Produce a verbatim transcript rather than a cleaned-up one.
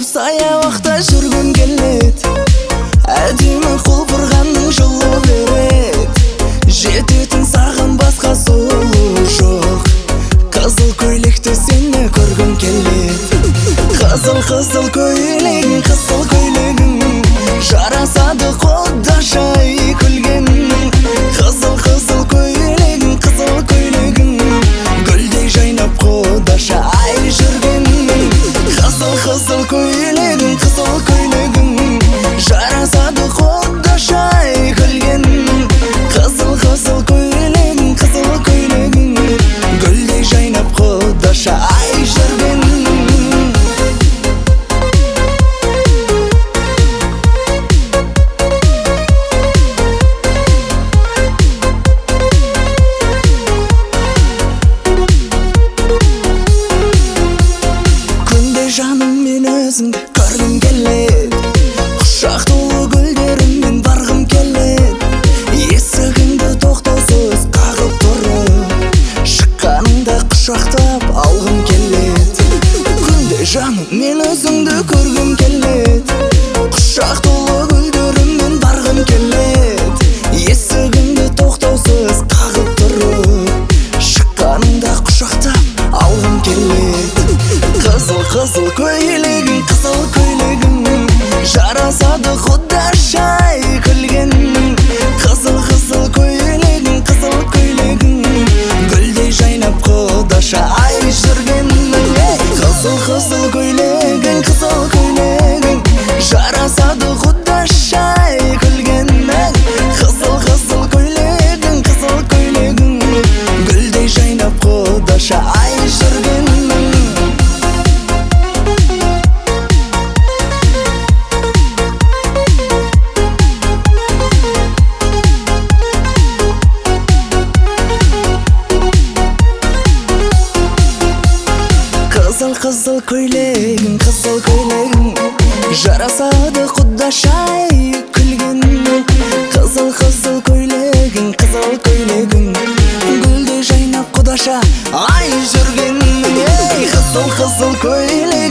саябақта жүргім келет, әдемі құлпырғанның жылу берет, жететін саған басқа сұлу жоқ. Қызыл көйлекті сені көргім келет, қызыл қызыл көйлегің, қызыл көйлегің жарасады құдашай күлген. Қызыл қызыл көйлегің, қызыл көйлегің гүлдей жайнап құдаша ай жүрген. Қызыл қызыл көйлегің, қызыл көйлегің жарасады құдашай күлген. Қызыл қызыл көйлегің, қызыл көйлегің гүлдей жайнап құдаша ай жүрген. Жаным мен өзіңді көргім келет, құшақ толы гүлдеріммен барғым келет, есігіңді тоқтаусыз қағып тұрып шыққаныңда құшақтап алғым келет. Күнде жаным мен өзіңді көргім келет, құшақ толы гүлдеріммен барғым келет, есігіңді тоқтаусыз қағып тұрып шыққаныңда құшақтап алғым келет. Қызыл қызыл көйлегің, қызыл көйлегің жарасады құдашай күлген. Қызыл қызыл көйлегің, қызыл көйлегің гүлдей жайнап құдаша ай жүрген. Қызыл қызыл көйлегің, қызыл көйлегің жарасады құдашай күлген. Қызыл қызыл көйлегің, қызыл көйлегің гүлдей жайнап құдаша ай жүрген. Қызыл қызыл көйлегің, қызыл көйлегің жарасады құдашай күлген. Қызыл қызыл көйлегің, қызыл көйлегің гүлдей жайнап құдаша ай жүрген. Қызыл қызыл көйлегің